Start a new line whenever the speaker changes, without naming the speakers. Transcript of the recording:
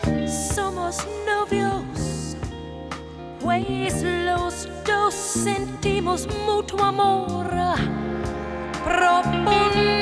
Somos novios, pues los dos sentimos mutuo amor profundo.